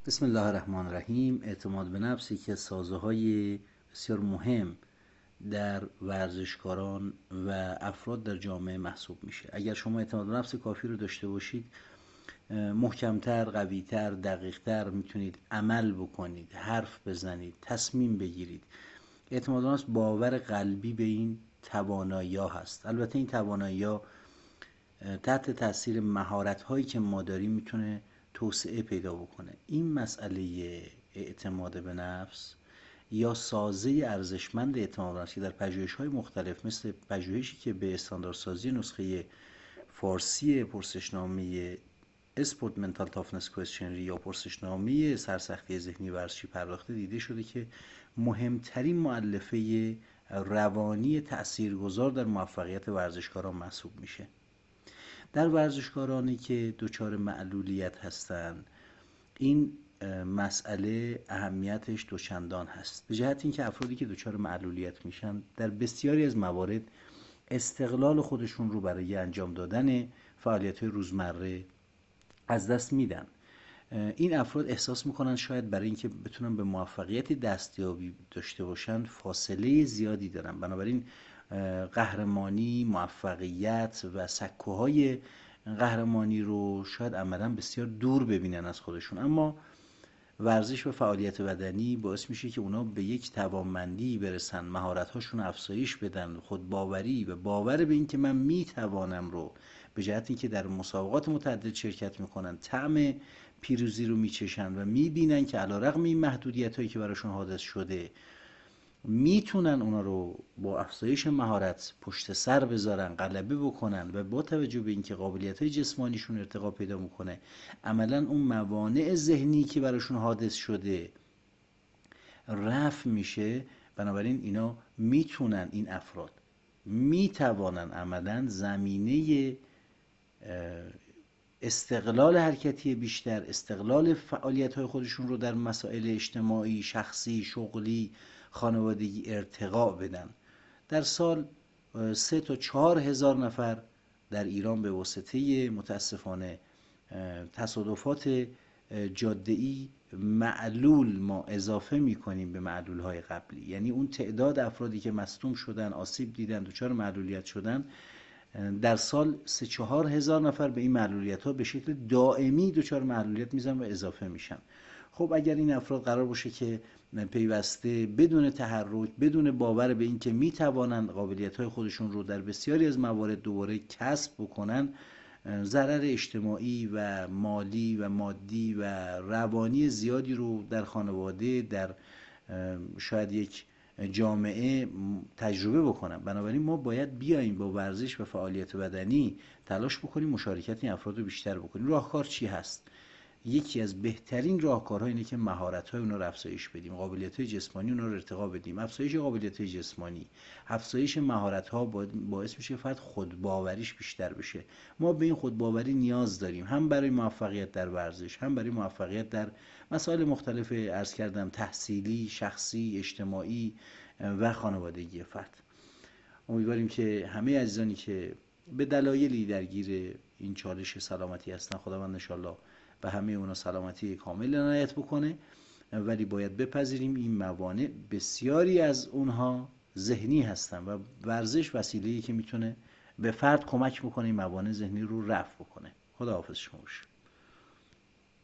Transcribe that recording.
بسم الله الرحمن الرحیم. اعتماد به نفس یکی از سازه‌های بسیار مهم در ورزشکاران و افراد در جامعه محسوب میشه. اگر شما اعتماد به نفس کافی رو داشته باشید، محکمتر، قویتر، دقیقتر میتونید عمل بکنید، حرف بزنید، تصمیم بگیرید. اعتماد به نفس باور قلبی به این توانایی هست. البته این توانایی تحت تاثیر مهارت هایی که ما داریم میتونه توسعه پیدا بکنه. این مسئله اعتماد به نفس یا سازه ارزشمند اعتماد به نفس که در پژوهش‌های مختلف مثل پژوهشی که به استانداردسازی نسخه فارسی پرسشنامه اسپورت منتال تافنس کوئسشنری یا پرسشنامه سرسختی ذهنی ورزشی پرداخته، دیده شده که مهمترین مؤلفه روانی تاثیرگذار در موفقیت ورزشکاران محسوب میشه. در ورزشکارانی که دچار معلولیت هستند، این مسئله اهمیتش دوچندان هست، به جهت اینکه افرادی که دچار معلولیت میشن در بسیاری از موارد استقلال خودشون رو برای انجام دادن فعالیت‌های روزمره از دست میدن. این افراد احساس میکنن شاید برای اینکه بتونن به موفقیت دستیابی داشته باشن فاصله زیادی دارن، بنابراین قهرمانی، موفقیت و سکوهای قهرمانی رو شاید عملا بسیار دور ببینن از خودشون. اما ورزش و فعالیت بدنی باعث میشه که اونا به یک توانمندی برسن، مهارت‌هاشون افزایش بدن، خودباوری و باور به این که من میتوانم رو به جهت اینکه در مسابقات متعدد شرکت میکنن، طعم پیروزی رو میچشن و میبینن که علیرغم این محدودیت‌هایی که براشون حادث شده میتونن اونا رو با افزایش مهارت پشت سر بذارن، غلبه بکنن و با توجه به اینکه قابلیت‌های جسمانیشون ارتقا پیدا میکنه، عملا اون موانع ذهنی که براشون حادث شده رفع میشه. بنابراین اینا میتونن، این افراد میتوانن عملا زمینه استقلال حرکتی بیشتر، استقلال فعالیت‌های خودشون رو در مسائل اجتماعی، شخصی، شغلی، خانوادگی ارتقا بدن. در سال 3 تا 4 هزار نفر در ایران به واسطه متاسفانه تصادفات جاده‌ای معلول ما اضافه می‌کنیم به معلول‌های قبلی. یعنی اون تعداد افرادی که مصدوم شدن، آسیب دیدن، دچار معلولیت شدن، در سال 3-4 هزار نفر به این معلولیت ها به شکل دائمی دچار معلولیت میزن و اضافه میشن. خب اگر این افراد قرار باشه که پیوسته بدون تحرک، بدون باور به این که میتوانند قابلیت های خودشون رو در بسیاری از موارد دوباره کسب بکنن، ضرر اجتماعی و مالی و مادی و روانی زیادی رو در خانواده، در شاید یک جامعه تجربه بکنن. بنابراین ما باید بیاییم با ورزش و فعالیت بدنی تلاش بکنیم مشارکت این افراد رو بیشتر بکنیم. راهکار چی هست؟ یکی از بهترین راهکارها اینه که مهارت‌های اونا رو افزایش بدیم، قابلیت‌های جسمانی اونا رو ارتقا بدیم. افزایش قابلیت‌های جسمانی، افزایش مهارت‌ها باعث میشه فرد خودباوریش بیشتر بشه. ما به این خودباوری نیاز داریم، هم برای موفقیت در ورزش، هم برای موفقیت در مسائل مختلف عرض کردم، تحصیلی، شخصی، اجتماعی و خانوادگی فرد. امیدواریم که همه عزیزانی که به دلایلی درگیر این چالش سلامتی هستن، خداوند ان شاءالله و همه اونا سلامتی کامل عنایت بکنه. ولی باید بپذیریم این موانع بسیاری از اونها ذهنی هستن و ورزش وسیله‌ای که میتونه به فرد کمک بکنه این موانع ذهنی رو رفع بکنه. خداحافظ شما باشه.